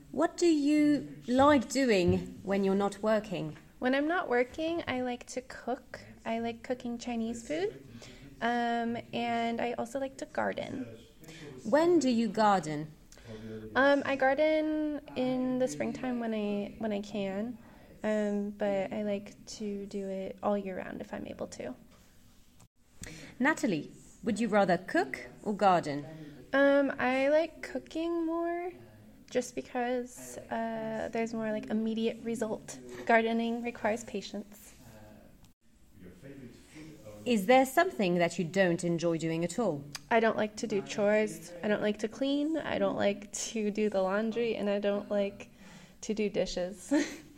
What do you like doing when you're not working? When I'm not working, I like to cook. I like cooking Chinese food. And I also like to garden. When do you garden? I garden in the springtime when I can, but I like to do it all year round if I'm able to. Natalie, would you rather cook or garden? I like cooking more just because there's more like immediate result. Gardening requires patience. Is there something that you don't enjoy doing at all? I don't like to do chores. I don't like to clean. I don't like to do the laundry, and I don't like to do dishes.